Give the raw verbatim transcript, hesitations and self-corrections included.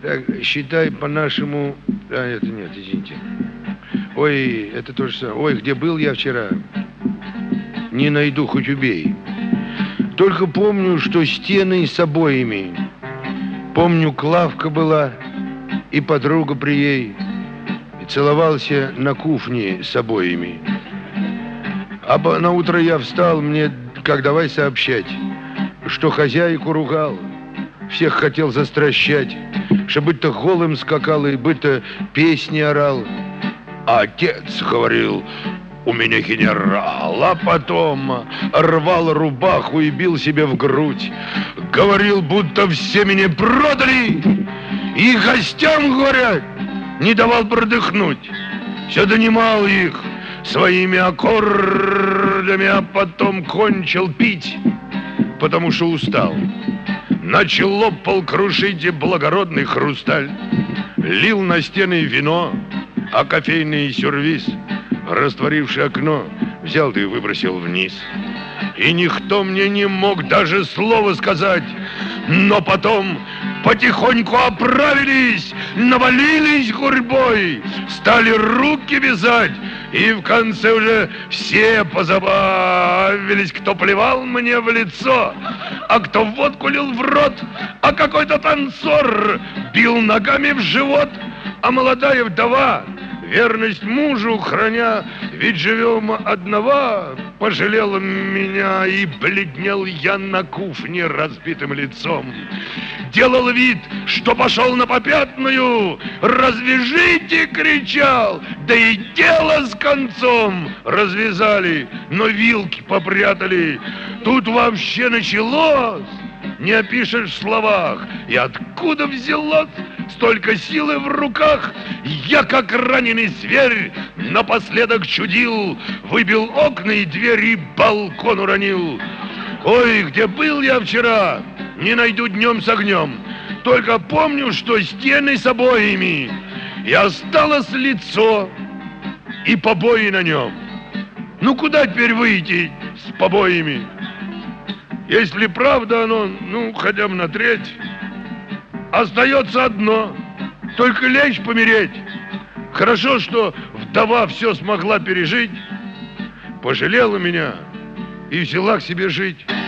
Так, считай по-нашему... А, это нет, извините. Ой, это то же самое. Ой, где был я вчера? Не найду, хоть убей. Только помню, что стены с обоями. Помню, Клавка была и подруга при ей. И целовался на кухне с обоями. А на утро я встал, мне как давай сообщать, что хозяйку ругал, всех хотел застращать, что быть-то голым скакал и быть-то песни орал. А отец говорил: у меня генерал, а потом рвал рубаху и бил себе в грудь. Говорил, будто все меня продали, и гостям, говорят, не давал продыхнуть. Все донимал их своими аккордами, а потом кончил пить, потому что устал. Начал лопал крушить и благородный хрусталь, лил на стены вино, а кофейный сервиз, растворивший окно, взял да и выбросил вниз. И никто мне не мог даже слова сказать. Но потом потихоньку оправились, навалились гурьбой, стали руки вязать, и в конце уже все позабавились, кто плевал мне в лицо, а кто водку лил в рот, а какой-то танцор бил ногами в живот, а молодая вдова, верность мужу храня, ведь живем одного, пожалела меня, и бледнел я на кухне разбитым лицом. Делал вид, что пошел на попятную, развяжите, кричал, да и дело с концом. Развязали, но вилки попрятали. Тут вообще началось, не опишешь в словах. И откуда взялось столько силы в руках? Я, как раненый зверь, напоследок чудил, выбил окна и двери, балкон уронил. Ой, где был я вчера, не найду днем с огнем. Только помню, что стены с обоями, и осталось лицо, и побои на нем. Ну, куда теперь выйти с побоями? Если правда оно, ну, хотя бы на треть, остается одно, только лечь помереть. Хорошо, что вдова все смогла пережить, пожалела меня и взяла к себе жить.